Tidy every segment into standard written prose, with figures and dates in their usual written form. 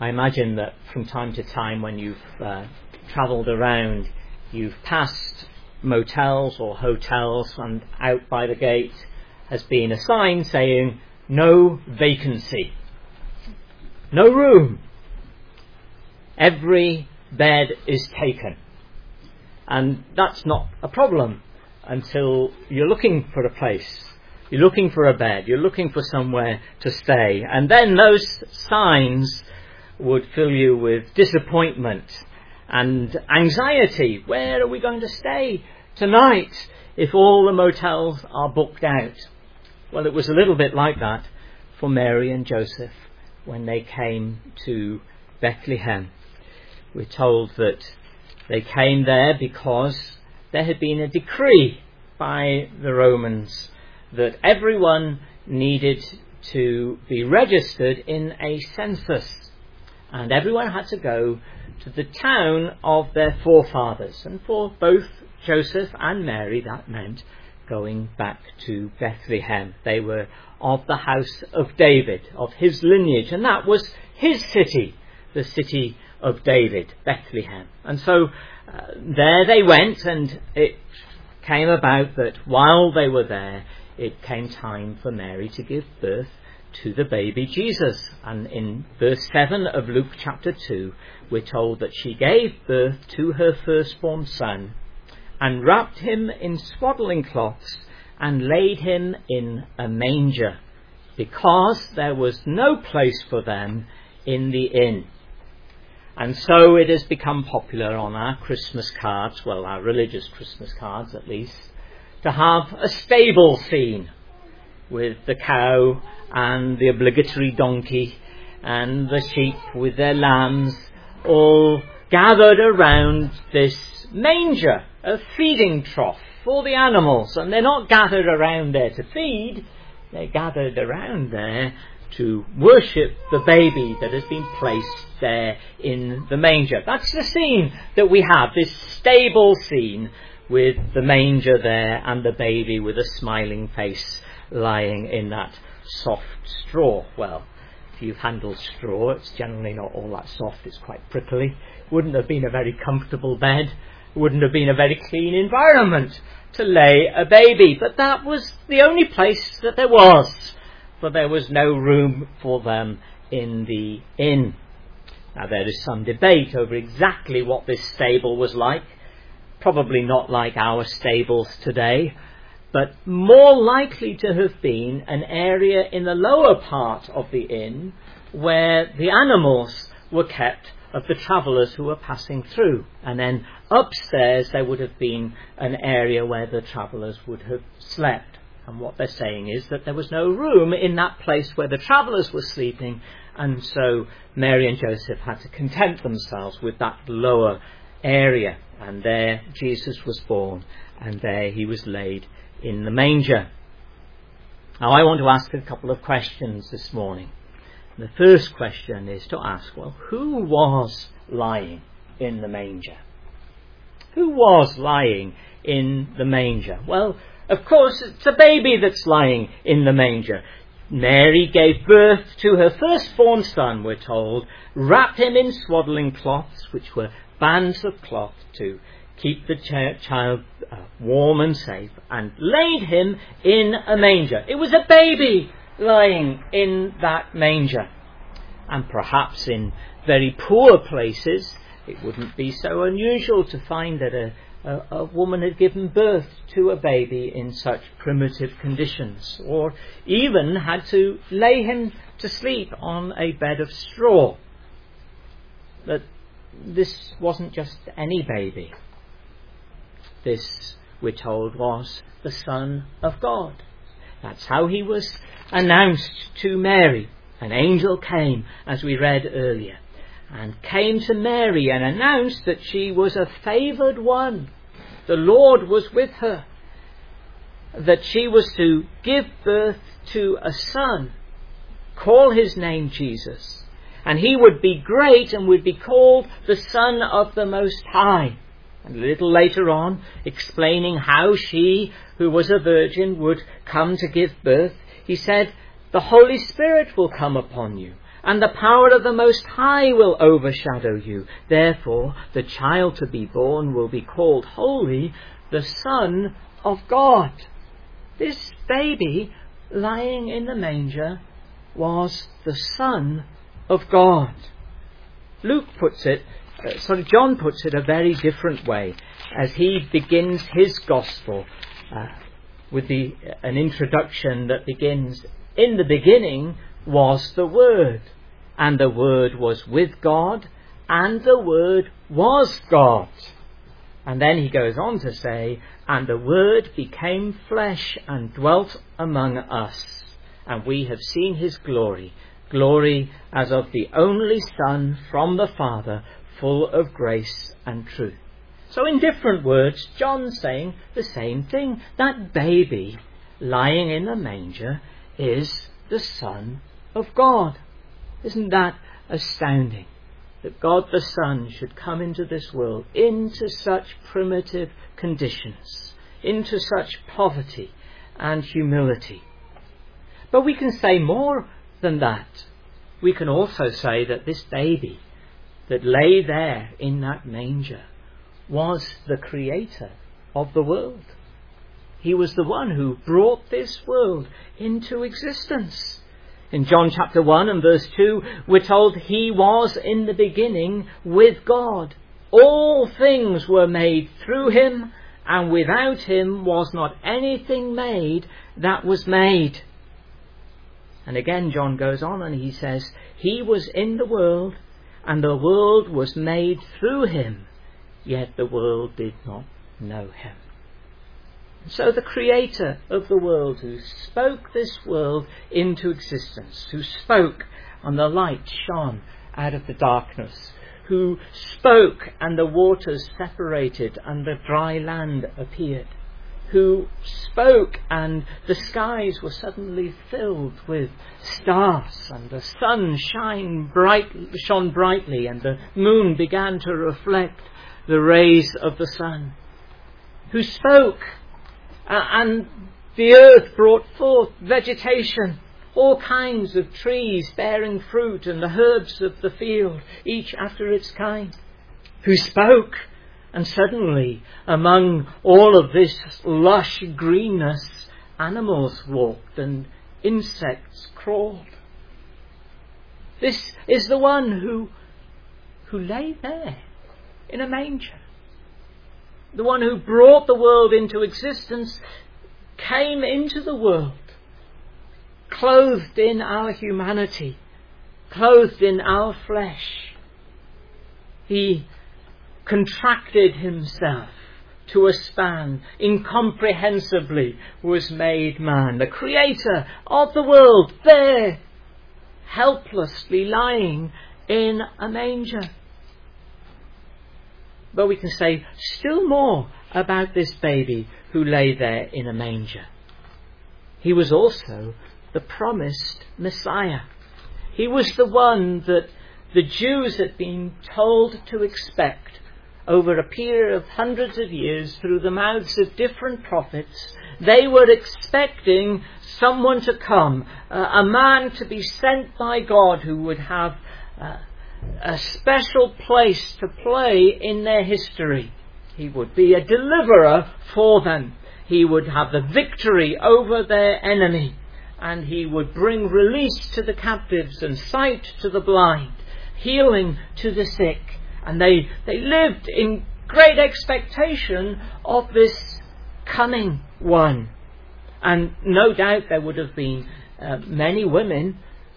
I imagine that from time to time when you've travelled around, you've passed motels or hotels, and out by the gate has been a sign saying no vacancy, no room. Every bed is taken. And that's not a problem until you're looking for a place. You're looking for a bed. You're looking for somewhere to stay. And then those signs would fill you with disappointment and anxiety. Where are we going to stay tonight if all the motels are booked out? Well, it was a little bit like that for Mary and Joseph when they came to Bethlehem. We're told that they came there because there had been a decree by the Romans that everyone needed to be registered in a census, and everyone had to go to the town of their forefathers. And for both Joseph and Mary, that meant going back to Bethlehem. They were of the house of David, of his lineage, and that was his city, the city of David, Bethlehem. And so there they went, and it came about that while they were there, it came time for Mary to give birth to the baby Jesus. And in verse 7 of Luke chapter 2, we're told that she gave birth to her firstborn son and wrapped him in swaddling cloths and laid him in a manger, because there was no place for them in the inn. And so it has become popular on our Christmas cards, well, our religious Christmas cards at least, to have a stable scene with the cow and the obligatory donkey and the sheep with their lambs all gathered around this manger, a feeding trough for the animals. And they're not gathered around there to feed, they're gathered around there to worship the baby that has been placed there in the manger. That's the scene that we have, this stable scene with the manger there and the baby with a smiling face lying in that soft straw. Well, if you've handled straw, it's generally not all that soft, it's quite prickly. Wouldn't have been a very comfortable bed, wouldn't have been a very clean environment to lay a baby, but that was the only place that there was, for there was no room for them in the inn. Now there is some debate over exactly what this stable was like. Probably not like our stables today, but more likely to have been an area in the lower part of the inn where the animals were kept of the travellers who were passing through. And then upstairs there would have been an area where the travellers would have slept. And what they're saying is that there was no room in that place where the travellers were sleeping, and so Mary and Joseph had to content themselves with that lower area. And there Jesus was born, and there he was laid in the manger. Now I want to ask a couple of questions this morning. The first question is to ask, well, who was lying in the manger? Who was lying in the manger? Well, of course, it's a baby that's lying in the manger. Mary gave birth to her firstborn son, we're told, wrapped him in swaddling cloths, which were bands of cloth to keep the child warm and safe, and laid him in a manger. It was a baby lying in that manger. And perhaps in very poor places, it wouldn't be so unusual to find that a woman had given birth to a baby in such primitive conditions, or even had to lay him to sleep on a bed of straw. But this wasn't just any baby. This, we're told, was the Son of God. That's how he was announced to Mary. An angel came, as we read earlier, and came to Mary and announced that she was a favoured one. The Lord was with her. That she was to give birth to a son, call his name Jesus, and he would be great and would be called the Son of the Most High. And a little later on, explaining how she, who was a virgin, would come to give birth, he said, the Holy Spirit will come upon you, and the power of the Most High will overshadow you. Therefore, the child to be born will be called Holy, the Son of God." This baby lying in the manger was the Son of God. John puts it a very different way as he begins his gospel with an introduction that begins, "In the beginning was the Word, and the Word was with God, and the Word was God." And then he goes on to say, "And the Word became flesh and dwelt among us, and we have seen his glory, glory as of the only Son from the Father, full of grace and truth." So in different words, John's saying the same thing. That baby lying in the manger is the Son of God. Isn't that astounding? That God the Son should come into this world, into such primitive conditions, into such poverty and humility. But we can say more than that. We can also say that this baby that lay there in that manger was the creator of the world. He was the one who brought this world into existence. In John chapter 1 and verse 2, we're told he was in the beginning with God. All things were made through him, and without him was not anything made that was made. And again John goes on and he says, "He was in the world, and the world was made through him, yet the world did not know him." So the creator of the world, who spoke this world into existence, who spoke and the light shone out of the darkness, who spoke and the waters separated and the dry land appeared, who spoke and the skies were suddenly filled with stars and the sun shone brightly and the moon began to reflect the rays of the sun, who spoke and the earth brought forth vegetation, all kinds of trees bearing fruit and the herbs of the field, each after its kind, who spoke and suddenly among all of this lush greenness, animals walked and insects crawled. This is the one who lay there in a manger. The one who brought the world into existence came into the world, clothed in our humanity, clothed in our flesh. He contracted himself to a span, incomprehensibly was made man. The creator of the world there, helplessly lying in a manger. But we can say still more about this baby who lay there in a manger. He was also the promised Messiah. He was the one that the Jews had been told to expect over a period of hundreds of years through the mouths of different prophets. They were expecting someone to come, a man to be sent by God who would have a special place to play in their history. He would be a deliverer for them. He would have the victory over their enemy, and he would bring release to the captives and sight to the blind, healing to the sick. And they lived in great expectation of this coming one. And no doubt there would have been many women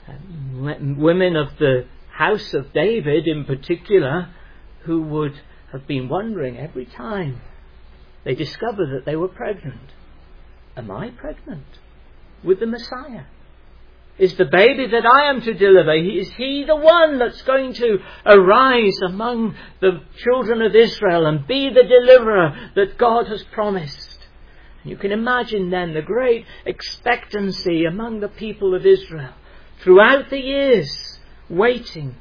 of the house of David in particular, who would have been wondering every time they discovered that they were pregnant. Am I pregnant with the Messiah? Is the baby that I am to deliver, is he the one that's going to arise among the children of Israel and be the deliverer that God has promised? And you can imagine then the great expectancy among the people of Israel throughout the years, waiting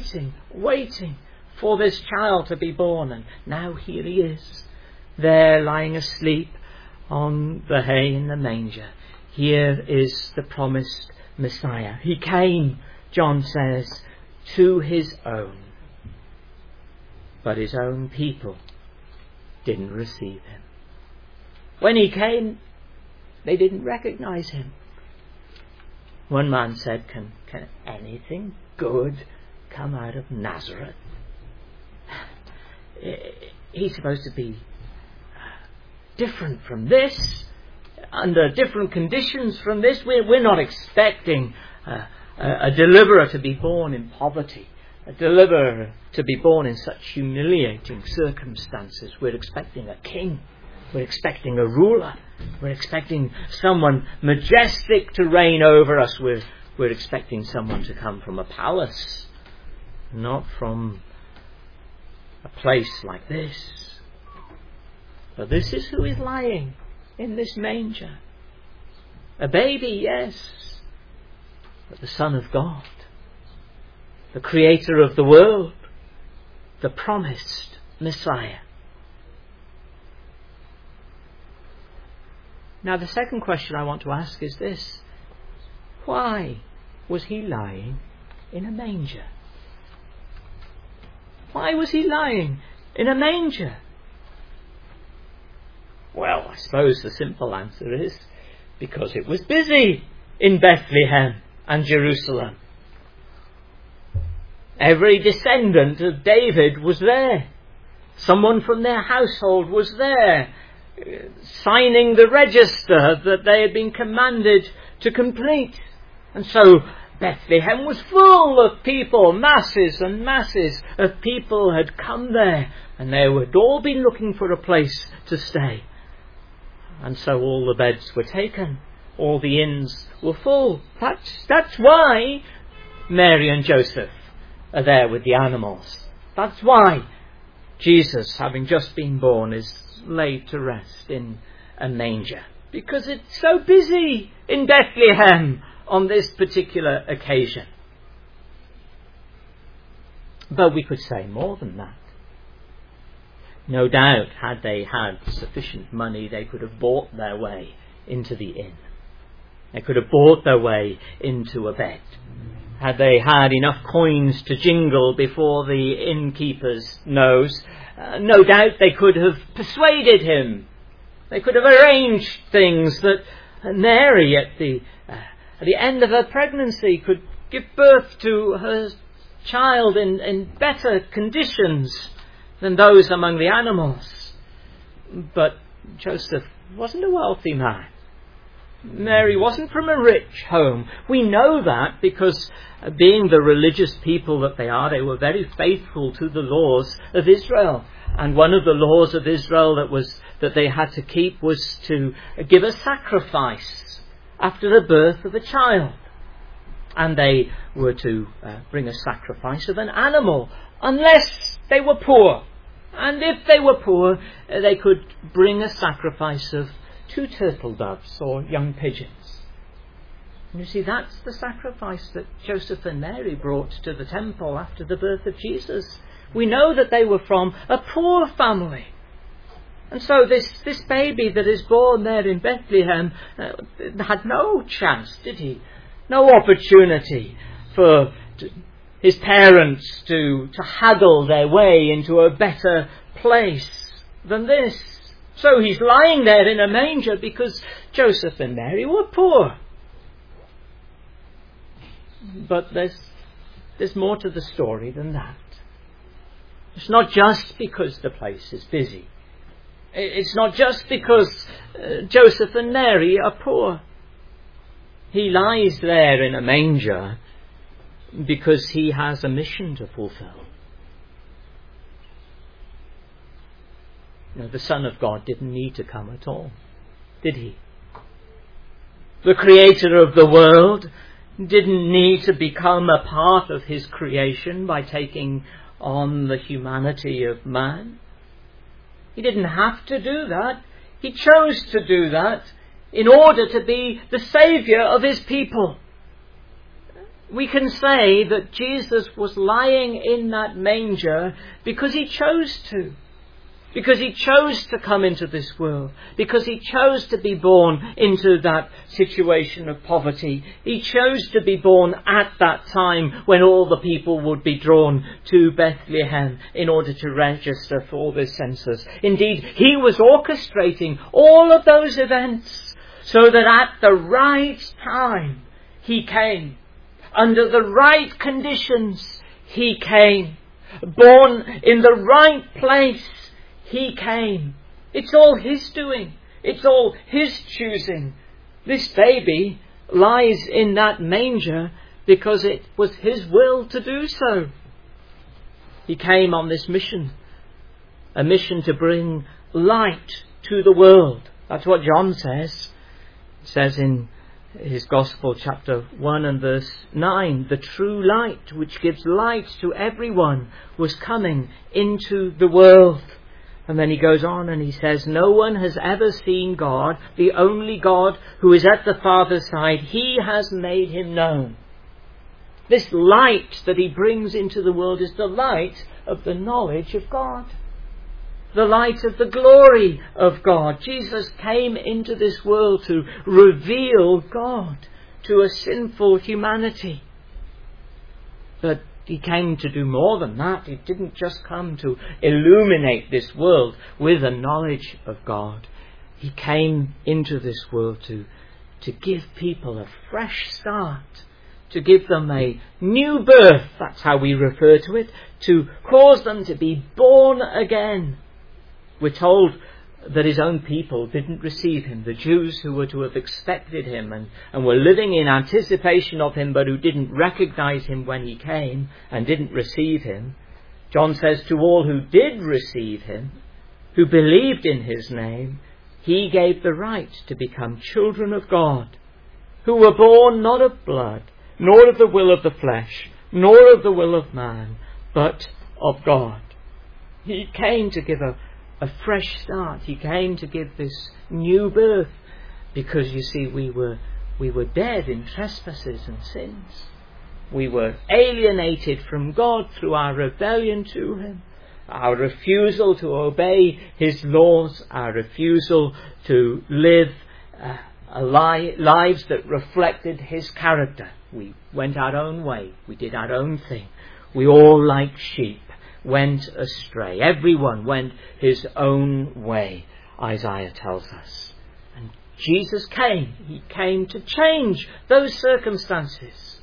for this child to be born. And now here he is, there lying asleep on the hay in the manger. Here is the promised Messiah. He came John says, to his own. But his own people didn't receive him. When he came, they didn't recognize him. One man said, can anything good come out of Nazareth? He's supposed to be different from this, under different conditions from this. We're not expecting a deliverer to be born in poverty, a deliverer to be born in such humiliating circumstances. We're expecting a king. We're expecting a ruler. We're expecting someone majestic to reign over us. We're expecting someone to come from a palace, not from a place like this. But this is who is lying in this manger. A baby, yes, but the Son of God, the Creator of the world, the promised Messiah. Now the second question I want to ask is this: why was he lying in a manger? Why was he lying in a manger? Well, I suppose the simple answer is because it was busy in Bethlehem and Jerusalem. Every descendant of David was there. Someone from their household was there, signing the register that they had been commanded to complete. And so Bethlehem was full of people. Masses and masses of people had come there, and they had all been looking for a place to stay. And so all the beds were taken. All the inns were full. That's why Mary and Joseph are there with the animals. That's why Jesus, having just been born, is laid to rest in a manger. Because it's so busy in Bethlehem on this particular occasion. But we could say more than that. No doubt, had they had sufficient money, they could have bought their way into the inn. They could have bought their way into a bed. Had they had enough coins to jingle before the innkeeper's nose, no doubt they could have persuaded him. They could have arranged things that Mary, at the end of her pregnancy, could give birth to her child in better conditions than those among the animals. But Joseph wasn't a wealthy man. Mary wasn't from a rich home. We know that because, being the religious people that they are, they were very faithful to the laws of Israel. And one of the laws of Israel that they had to keep was to give a sacrifice after the birth of a child. And they were to bring a sacrifice of an animal, unless they were poor. And if they were poor, they could bring a sacrifice of 2 turtle doves or young pigeons. And you see, that's the sacrifice that Joseph and Mary brought to the temple after the birth of Jesus. We know that they were from a poor family. And so this baby that is born there in Bethlehem had no chance, did he? No opportunity for his parents to haggle their way into a better place than this. So he's lying there in a manger because Joseph and Mary were poor. But there's more to the story than that. It's not just because the place is busy. It's not just because Joseph and Mary are poor. He lies there in a manger because he has a mission to fulfill. The Son of God didn't need to come at all, did he? The Creator of the world didn't need to become a part of his creation by taking on the humanity of man. He didn't have to do that. He chose to do that in order to be the Saviour of his people. We can say that Jesus was lying in that manger because he chose to. Because he chose to come into this world. Because he chose to be born into that situation of poverty. He chose to be born at that time when all the people would be drawn to Bethlehem in order to register for this census. Indeed, he was orchestrating all of those events so that at the right time he came. Under the right conditions he came. Born in the right place he came. It's all his doing. It's all his choosing. This baby lies in that manger because it was his will to do so. He came on this mission. A mission to bring light to the world. That's what John says. It says in his Gospel, chapter 1 and verse 9, the true light which gives light to everyone was coming into the world. And then he goes on and he says, no one has ever seen God, the only God who is at the Father's side. He has made him known. This light that he brings into the world is the light of the knowledge of God. The light of the glory of God. Jesus came into this world to reveal God to a sinful humanity. But he came to do more than that. He didn't just come to illuminate this world with a knowledge of God. He came into this world to give people a fresh start, to give them a new birth, that's how we refer to it, to cause them to be born again. We're told that his own people didn't receive him. The Jews who were to have expected him and were living in anticipation of him, but who didn't recognize him when he came and didn't receive him. John says, to all who did receive him, who believed in his name, he gave the right to become children of God, who were born not of blood, nor of the will of the flesh, nor of the will of man, but of God. He came to give a fresh start. He came to give this new birth because, you see, we were dead in trespasses and sins. We were alienated from God through our rebellion to him, our refusal to obey his laws, our refusal to live lives that reflected his character. We went our own way. We did our own thing. We all, like sheep, went astray. Everyone went his own way, Isaiah tells us. And Jesus came. He came to change those circumstances,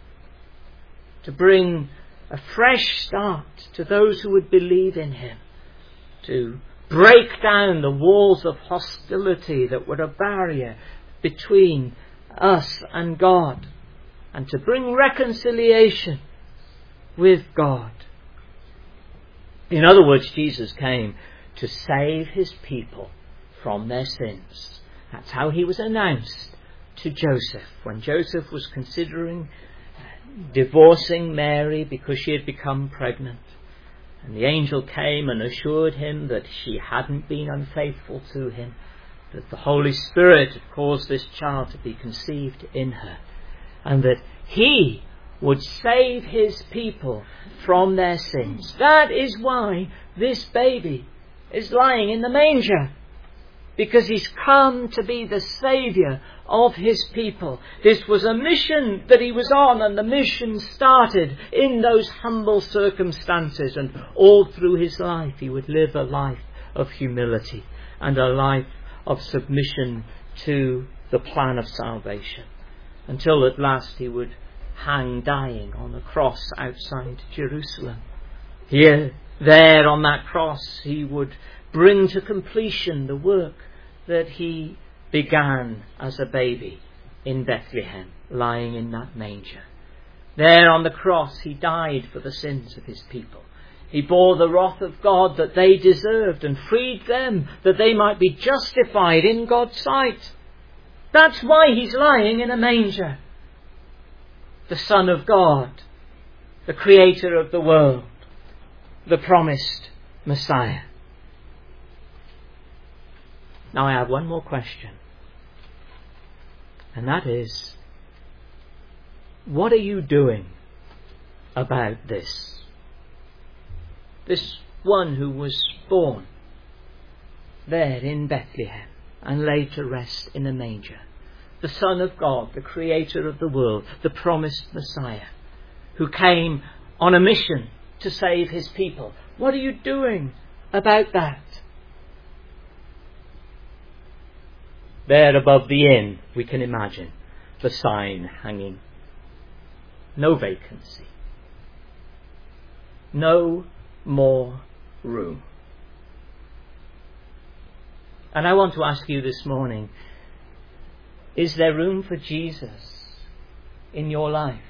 to bring a fresh start to those who would believe in him, to break down the walls of hostility that were a barrier between us and God, and to bring reconciliation with God. In other words, Jesus came to save his people from their sins. That's how he was announced to Joseph. When Joseph was considering divorcing Mary because she had become pregnant, and the angel came and assured him that she hadn't been unfaithful to him, that the Holy Spirit had caused this child to be conceived in her, and that he would save his people from their sins. That is why this baby is lying in the manger, because he's come to be the Saviour of his people. This was a mission that he was on, and the mission started in those humble circumstances, and all through his life he would live a life of humility and a life of submission to the plan of salvation, until at last he would hang dying on a cross outside Jerusalem. Here, there on that cross, he would bring to completion the work that he began as a baby in Bethlehem, lying in that manger. There on the cross, he died for the sins of his people. He bore the wrath of God that they deserved and freed them that they might be justified in God's sight. That's why he's lying in a manger. The Son of God, the Creator of the world, the promised Messiah. Now I have one more question, and that is, what are you doing about this? This one who was born there in Bethlehem and laid to rest in a manger. The Son of God, the Creator of the world, the promised Messiah, who came on a mission to save his people. What are you doing about that? There above the inn, we can imagine the sign hanging. No vacancy. No more room. And I want to ask you this morning, is there room for Jesus in your life?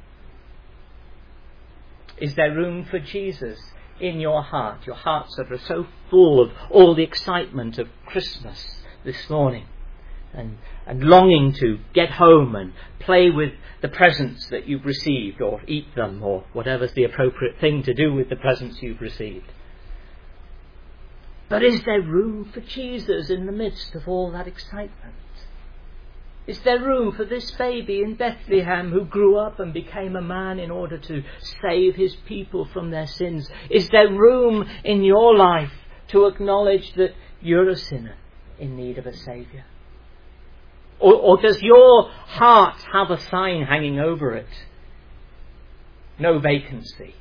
Is there room for Jesus in your heart? Your hearts that are so full of all the excitement of Christmas this morning. And longing to get home and play with the presents that you've received, or eat them, or whatever's the appropriate thing to do with the presents you've received. But is there room for Jesus in the midst of all that excitement? Is there room for this baby in Bethlehem who grew up and became a man in order to save his people from their sins? Is there room in your life to acknowledge that you're a sinner in need of a Saviour? Or does your heart have a sign hanging over it? No vacancy.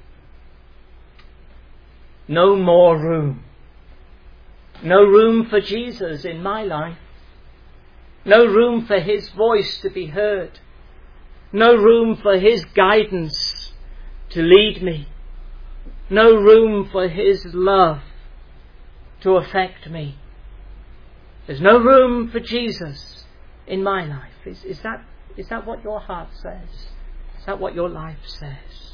No more room. No room for Jesus in my life. No room for his voice to be heard. No room for his guidance to lead me. No room for his love to affect me. There's no room for Jesus in my life. Is that what your heart says? Is that what your life says?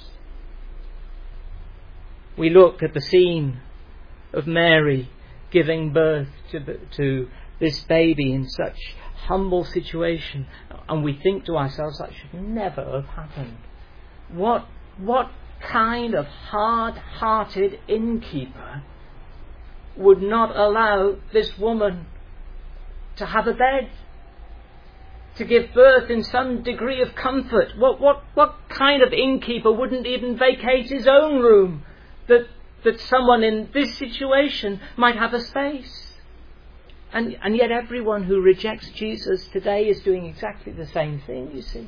We look at the scene of Mary giving birth to this baby in such humble situation, and we think to ourselves, that should never have happened. What kind of hard-hearted innkeeper would not allow this woman to have a bed, to give birth in some degree of comfort? What kind of innkeeper wouldn't even vacate his own room that someone in this situation might have a space? And yet everyone who rejects Jesus today is doing exactly the same thing, you see.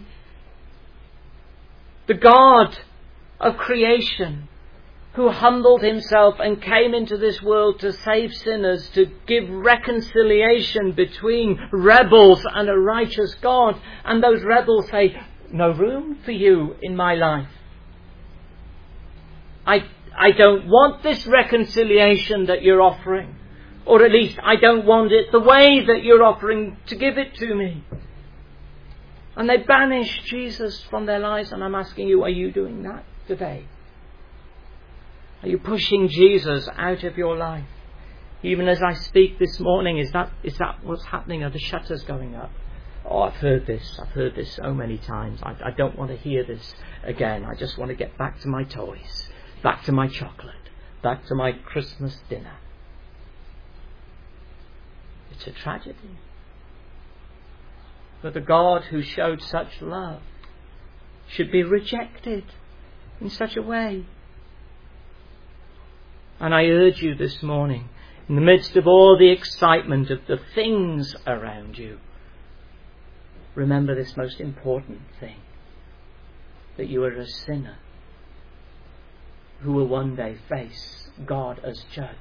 The God of creation, who humbled himself and came into this world to save sinners, to give reconciliation between rebels and a righteous God. And those rebels say, no room for you in my life. I don't want this reconciliation that you're offering. Or at least I don't want it the way that you're offering to give it to me. And they banish Jesus from their lives. And I'm asking you, are you doing that today? Are you pushing Jesus out of your life? Even as I speak this morning, is that what's happening? Are the shutters going up? Oh, I've heard this so many times. I don't want to hear this again. I just want to get back to my toys, back to my chocolate, back to my Christmas dinner. It's a tragedy that the God who showed such love should be rejected in such a way. And I urge you this morning, in the midst of all the excitement of the things around you, remember this most important thing, that you are a sinner who will one day face God as judge.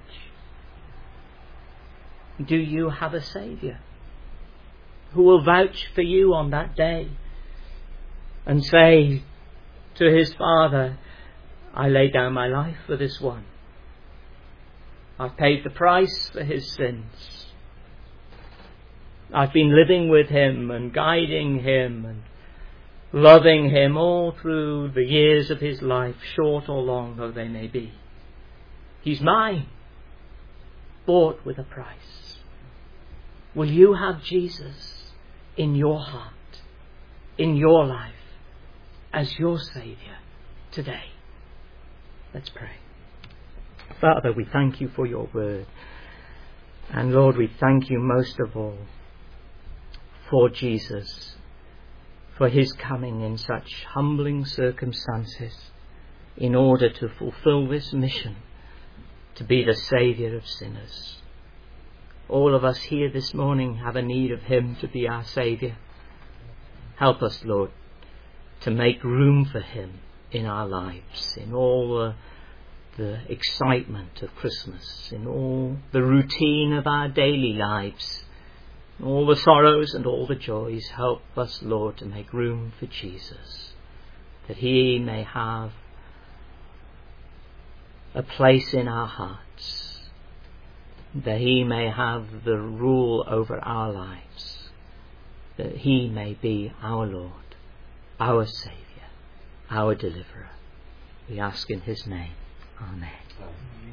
Do you have a Saviour who will vouch for you on that day and say to his Father, I lay down my life for this one. I've paid the price for his sins. I've been living with him and guiding him and loving him all through the years of his life, short or long though they may be. He's mine, bought with a price. Will you have Jesus in your heart, in your life, as your Saviour today? Let's pray. Father, we thank you for your word. And Lord, we thank you most of all for Jesus, for his coming in such humbling circumstances in order to fulfill this mission, to be the Saviour of sinners. All of us here this morning have a need of Him to be our Saviour. Help us, Lord, to make room for Him in our lives, in all the excitement of Christmas, in all the routine of our daily lives, in all the sorrows and all the joys. Help us, Lord, to make room for Jesus, that He may have a place in our hearts, that He may have the rule over our lives, that He may be our Lord, our Saviour, our Deliverer. We ask in His name. Amen.